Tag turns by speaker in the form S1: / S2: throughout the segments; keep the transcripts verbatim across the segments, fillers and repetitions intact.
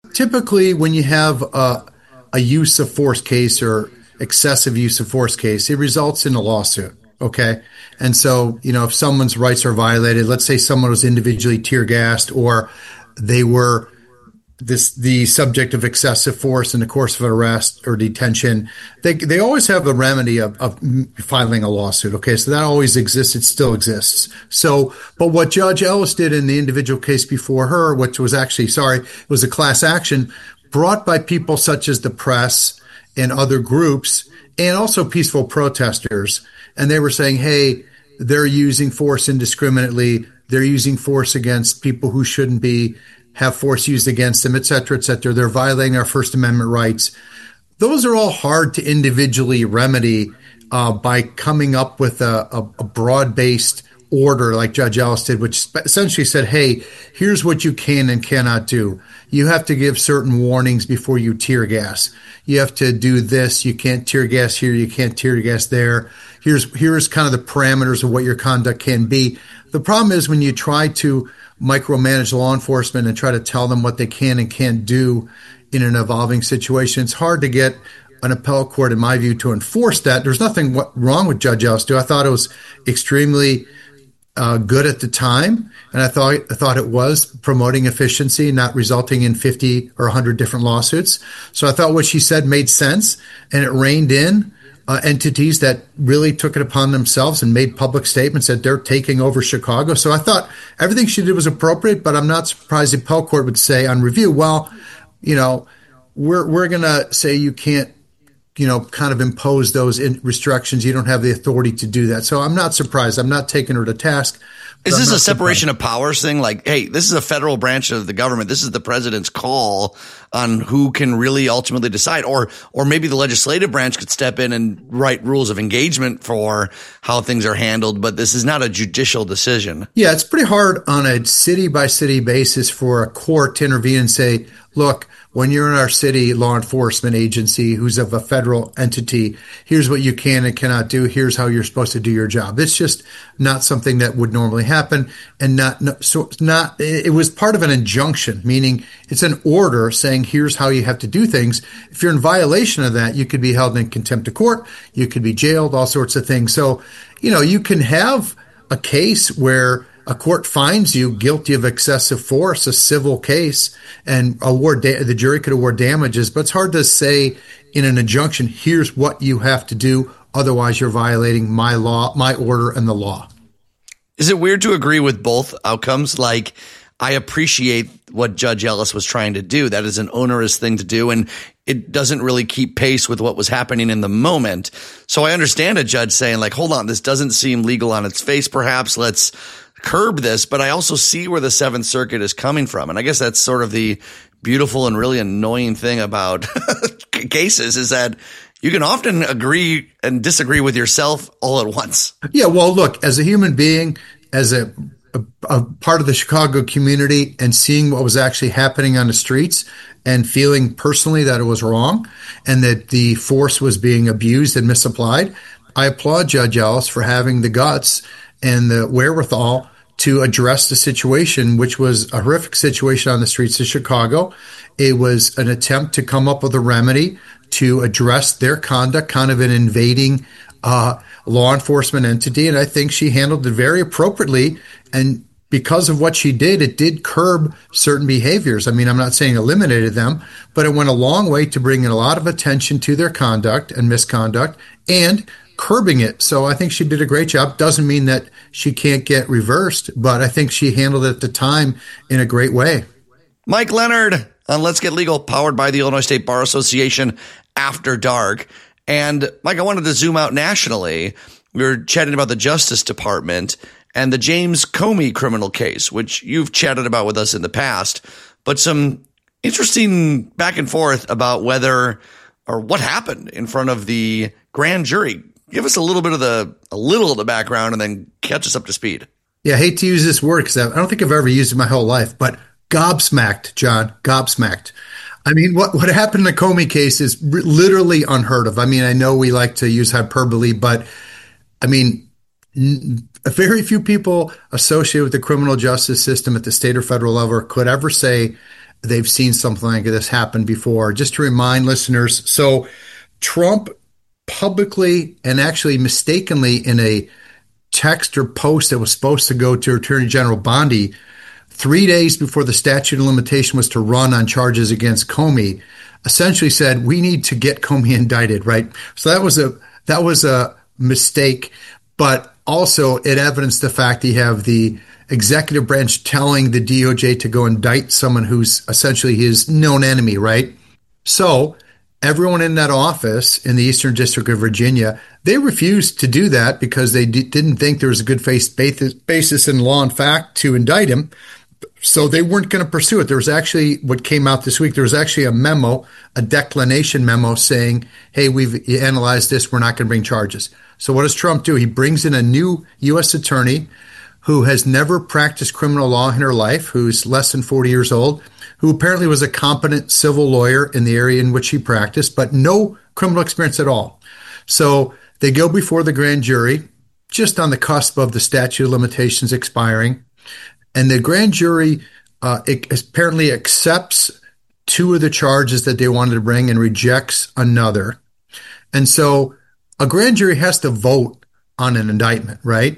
S1: Typically, when you have a, a use of force case or excessive use of force case, it results in a lawsuit. Okay. And so, you know, if someone's rights are violated, let's say someone was individually tear gassed or they were this the subject of excessive force in the course of an arrest or detention, they they always have the remedy of, of filing a lawsuit. Okay, so that always exists. It still exists. So, but what Judge Ellis did in the individual case before her, which was actually, sorry, was a class action brought by people such as the press and other groups and also peaceful protesters. And they were saying, hey, they're using force indiscriminately. They're using force against people who shouldn't be, have force used against them, et cetera, et cetera. They're violating our First Amendment rights. Those are all hard to individually remedy uh, by coming up with a, a, a broad-based order like Judge Ellis did, which essentially said, hey, here's what you can and cannot do. You have to give certain warnings before you tear gas. You have to do this. You can't tear gas here. You can't tear gas there. Here's, here's kind of the parameters of what your conduct can be. The problem is when you try to micromanage law enforcement and try to tell them what they can and can't do in an evolving situation, it's hard to get an appellate court, in my view, to enforce that. There's nothing wrong with Judge Ellis. I thought it was extremely uh, good at the time, and I thought I thought it was promoting efficiency, not resulting in fifty or one hundred different lawsuits. So I thought what she said made sense, and it reined in Uh, entities that really took it upon themselves and made public statements that they're taking over Chicago. So I thought everything she did was appropriate, but I'm not surprised the appellate court would say on review, well, you know, we're we're going to say you can't, you know, kind of impose those in restrictions. You don't have the authority to do that. So I'm not surprised. I'm not taking her to task.
S2: Is this a separation of powers thing? Like, hey, this is a federal branch of the government. This is the president's call on who can really ultimately decide. Or, or maybe the legislative branch could step in and write rules of engagement for how things are handled. But this is not a judicial decision.
S1: Yeah, it's pretty hard on a city by city basis for a court to intervene and say, look, when you're in our city law enforcement agency who's of a federal entity, here's what you can and cannot do. Here's how you're supposed to do your job. It's just not something that would normally happen. And not, no, so not, it was part of an injunction, meaning it's an order saying here's how you have to do things. If you're in violation of that, you could be held in contempt of court. You could be jailed, all sorts of things. So, you know, you can have a case where a court finds you guilty of excessive force, a civil case, and award da- the jury could award damages. But it's hard to say in an injunction, here's what you have to do. Otherwise, you're violating my law, my order, and the law.
S2: Is it weird to agree with both outcomes? Like, I appreciate what Judge Ellis was trying to do. That is an onerous thing to do, and it doesn't really keep pace with what was happening in the moment. So I understand a judge saying, like, hold on, this doesn't seem legal on its face. Perhaps let's curb this, but I also see where the Seventh Circuit is coming from. And I guess that's sort of the beautiful and really annoying thing about cases is that you can often agree and disagree with yourself all at once.
S1: Yeah, well, look, as a human being, as a, a, a part of the Chicago community and seeing what was actually happening on the streets and feeling personally that it was wrong and that the force was being abused and misapplied, I applaud Judge Ellis for having the guts and the wherewithal to address the situation, which was a horrific situation on the streets of Chicago. It was an attempt to come up with a remedy to address their conduct, kind of an invading uh, law enforcement entity. And I think she handled it very appropriately. And because of what she did, it did curb certain behaviors. I mean, I'm not saying eliminated them, but it went a long way to bringing a lot of attention to their conduct and misconduct and curbing it. So I think she did a great job. Doesn't mean that she can't get reversed, but I think she handled it at the time in a great way.
S2: Mike Leonard on Let's Get Legal, powered by the Illinois State Bar Association After Dark. And Mike, I wanted to zoom out nationally. We were chatting about the Justice Department and the James Comey criminal case, which you've chatted about with us in the past, but some interesting back and forth about whether or what happened in front of the grand jury. Give us a little bit of the, a little of the background and then catch us up to speed.
S1: Yeah, I hate to use this word because I don't think I've ever used it my whole life, but gobsmacked, John, gobsmacked. I mean, what, what happened in the Comey case is r- literally unheard of. I mean, I know we like to use hyperbole, but I mean, n- very few people associated with the criminal justice system at the state or federal level could ever say they've seen something like this happen before. Just to remind listeners, so Trump publicly and actually mistakenly in a text or post that was supposed to go to Attorney General Bondi three days before the statute of limitation was to run on charges against Comey, essentially said, we need to get Comey indicted, right? So that was a that was a mistake, but also it evidenced the fact that you have the executive branch telling the D O J to go indict someone who's essentially his known enemy, right? So everyone in that office in the Eastern District of Virginia, they refused to do that because they d- didn't think there was a good faith basis in law and fact to indict him. So they weren't going to pursue it. There was actually, what came out this week, there was actually a memo, a declination memo saying, hey, we've analyzed this. We're not going to bring charges. So what does Trump do? He brings in a new U S attorney who has never practiced criminal law in her life, who's less than forty years old, who apparently was a competent civil lawyer in the area in which he practiced, but no criminal experience at all. So they go before the grand jury, just on the cusp of the statute of limitations expiring. And the grand jury uh, apparently accepts two of the charges that they wanted to bring and rejects another. And so a grand jury has to vote on an indictment, right?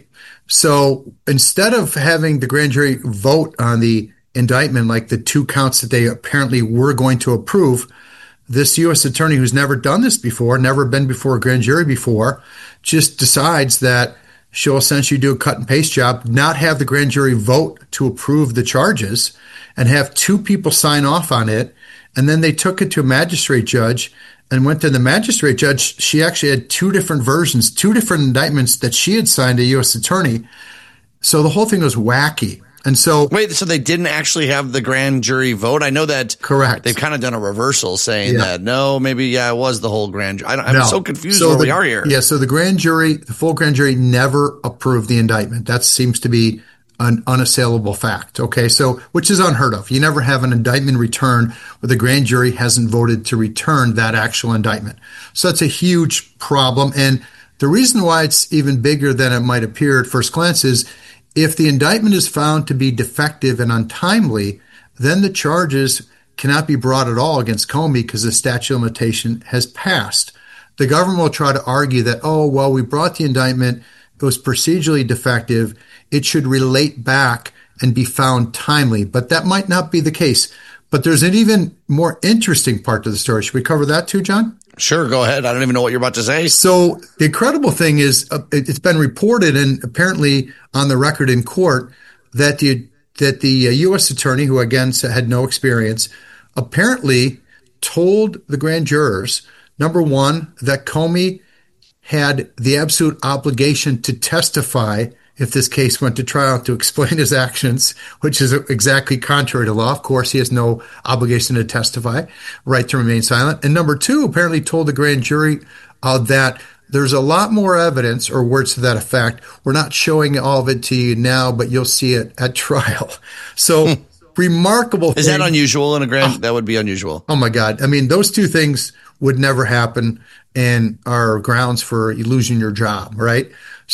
S1: So instead of having the grand jury vote on the indictment, like the two counts that they apparently were going to approve, this U S attorney who's never done this before, never been before a grand jury before, just decides that she'll essentially do a cut and paste job, not have the grand jury vote to approve the charges, and have two people sign off on it. And then they took it to a magistrate judge and went to the magistrate judge. She actually had two different versions, two different indictments that she had signed a U S attorney. So the whole thing was wacky. And so,
S2: wait, so they didn't actually have the grand jury vote? I know that.
S1: Correct.
S2: They've kind of done a reversal saying
S1: yeah.
S2: that, no, maybe, yeah, it was the whole grand jury. I'm
S1: no.
S2: so confused
S1: so
S2: where
S1: the,
S2: we are here.
S1: Yeah. So the grand jury, the full grand jury never approved the indictment. That seems to be an unassailable fact. Okay. So, which is unheard of. You never have an indictment returned where the grand jury hasn't voted to return that actual indictment. So that's a huge problem. And the reason why it's even bigger than it might appear at first glance is, if the indictment is found to be defective and untimely, then the charges cannot be brought at all against Comey because the statute of limitation has passed. The government will try to argue that, oh, well, we brought the indictment, it was procedurally defective, it should relate back and be found timely. But that might not be the case. But there's an even more interesting part to the story. Should we cover that too, John?
S2: Sure, go ahead. I don't even know what you're about to say.
S1: So the incredible thing is, uh, it's been reported and apparently on the record in court that the that the uh, U S attorney, who again had no experience, apparently told the grand jurors, number one, that Comey had the absolute obligation to testify if this case went to trial, to explain his actions, which is exactly contrary to law. Of course, he has no obligation to testify, right to remain silent. And number two, apparently told the grand jury uh, that there's a lot more evidence, or words to that effect. We're not showing all of it to you now, but you'll see it at trial. So remarkable thing.
S2: Is that unusual in a grand? Oh, that would be unusual.
S1: Oh my God. I mean, those two things would never happen and are grounds for losing your job, right?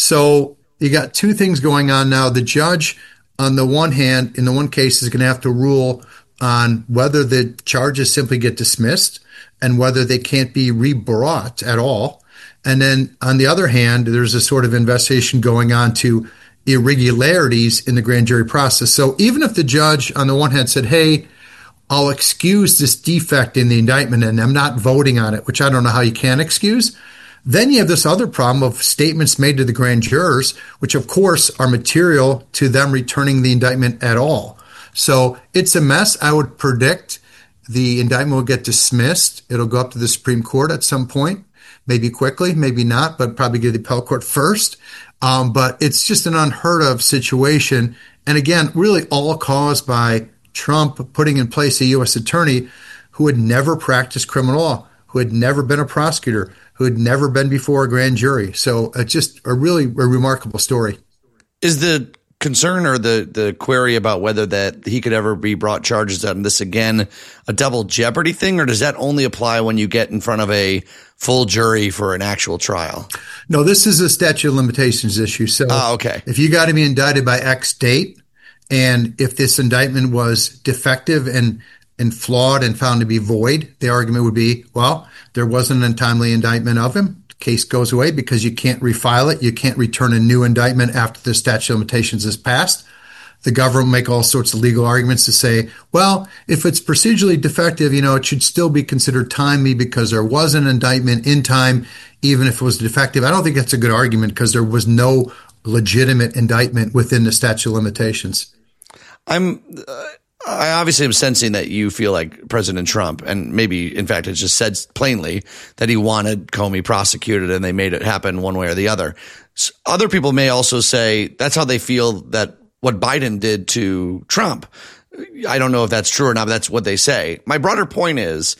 S1: So you got two things going on now. The judge, on the one hand, in the one case, is going to have to rule on whether the charges simply get dismissed and whether they can't be rebrought at all. And then on the other hand, there's a sort of investigation going on to irregularities in the grand jury process. So even if the judge, on the one hand, said, hey, I'll excuse this defect in the indictment and I'm not voting on it, which I don't know how you can excuse, then you have this other problem of statements made to the grand jurors, which of course are material to them returning the indictment at all. So it's a mess. I would predict the indictment will get dismissed. It'll go up to the Supreme Court at some point, maybe quickly, maybe not, but probably go to the appellate court first. Um, but it's just an unheard of situation. And again, really all caused by Trump putting in place a U S attorney who had never practiced criminal law, who had never been a prosecutor, who had never been before a grand jury. So it's just a really a remarkable story.
S2: Is the concern or the, the query about whether that he could ever be brought charges on this again a double jeopardy thing, or does that only apply when you get in front of a full jury for an actual trial?
S1: No, this is a statute of limitations issue. So
S2: oh, okay.
S1: If you got to be indicted by X date, and if this indictment was defective and and flawed and found to be void, the argument would be, well, there wasn't an untimely indictment of him. Case goes away because you can't refile it. You can't return a new indictment after the statute of limitations is passed. The government make all sorts of legal arguments to say, well, if it's procedurally defective, you know, it should still be considered timely because there was an indictment in time, even if it was defective. I don't think that's a good argument because there was no legitimate indictment within the statute of limitations.
S2: I'm, uh, I obviously am sensing that you feel like President Trump, and maybe, in fact, it just said plainly that he wanted Comey prosecuted and they made it happen one way or the other. So other people may also say that's how they feel that what Biden did to Trump. I don't know if that's true or not, but that's what they say. My broader point is,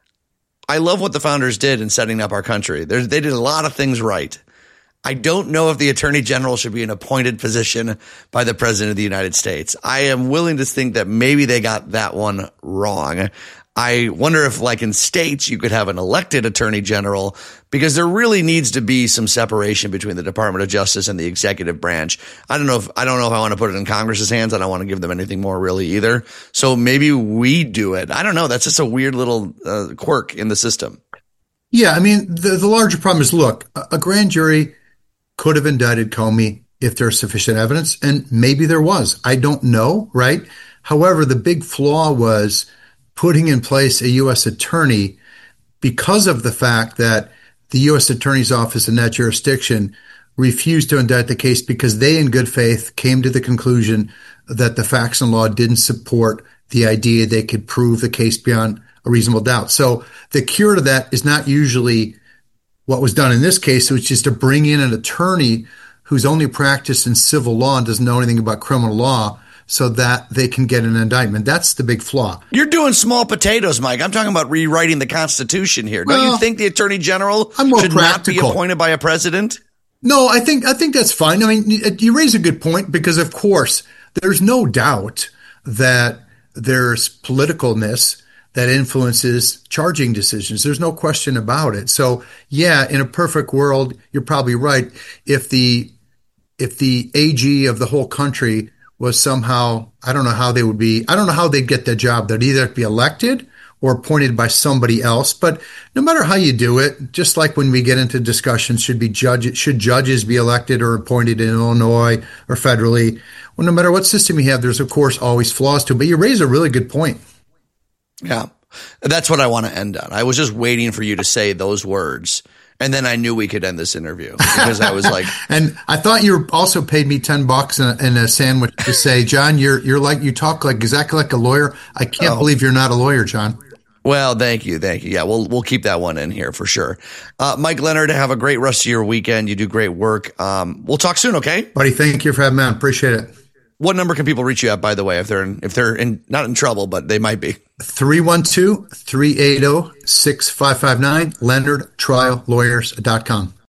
S2: I love what the founders did in setting up our country. They're, they did a lot of things right. I don't know if the attorney general should be an appointed position by the president of the United States. I am willing to think that maybe they got that one wrong. I wonder if, like in states, you could have an elected attorney general, because there really needs to be some separation between the Department of Justice and the executive branch. I don't know if I don't know if I want to put it in Congress's hands. I don't want to give them anything more really either. So maybe we do it. I don't know. That's just a weird little uh, quirk in the system.
S1: Yeah, I mean, the, the larger problem is, look, a, a grand jury could have indicted Comey if there's sufficient evidence, and maybe there was. I don't know, right? However, the big flaw was putting in place a U S attorney because of the fact that the U S attorney's office in that jurisdiction refused to indict the case because they, in good faith, came to the conclusion that the facts and law didn't support the idea they could prove the case beyond a reasonable doubt. So the cure to that is not usually what was done in this case, which is to bring in an attorney who's only practiced in civil law and doesn't know anything about criminal law, so that they can get an indictment. That's the big flaw.
S2: You're doing small potatoes, Mike. I'm talking about rewriting the Constitution here. Well, don't you think the Attorney General should practical. not be appointed by a president?
S1: No, I think I think that's fine. I mean, you raise a good point because, of course, there's no doubt that there's politicalness that influences charging decisions. There's no question about it. So, yeah, in a perfect world, you're probably right. If the if the A G of the whole country was somehow, I don't know how they would be, I don't know how they'd get that job. They'd either be elected or appointed by somebody else. But no matter how you do it, just like when we get into discussions, should be judge, should judges be elected or appointed in Illinois or federally? Well, no matter what system you have, there's of course always flaws to it. But you raise a really good point.
S2: Yeah, that's what I want to end on. I was just waiting for you to say those words. And then I knew we could end this interview because I was like,
S1: and I thought you also paid me ten bucks and a, and a sandwich to say, John, you're, you're like, you talk like exactly like a lawyer. I can't oh. believe you're not a lawyer, John.
S2: Well, thank you. Thank you. Yeah, we'll, we'll keep that one in here for sure. Uh, Mike Leonard, have a great rest of your weekend. You do great work. Um, we'll talk soon. Okay.
S1: Buddy. Thank you for having me on. Appreciate it.
S2: What number can people reach you at, by the way, if they're in, if they're in, not in trouble, but they might be?
S1: three one two, three eight zero, six five five nine, leonard trial lawyers dot com.